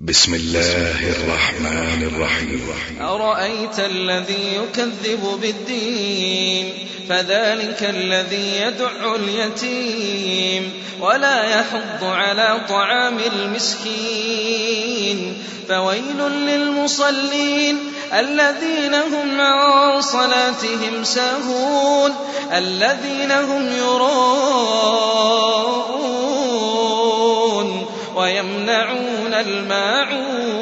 بسم الله الرحمن الرحيم. أرأيت الذي يكذب بالدين فذلك الذي يدع اليتيم ولا يحض على طعام المسكين فويل للمصلين الذين هم عن صلاتهم ساهون الذين هم يراءون ويمنعون الماعون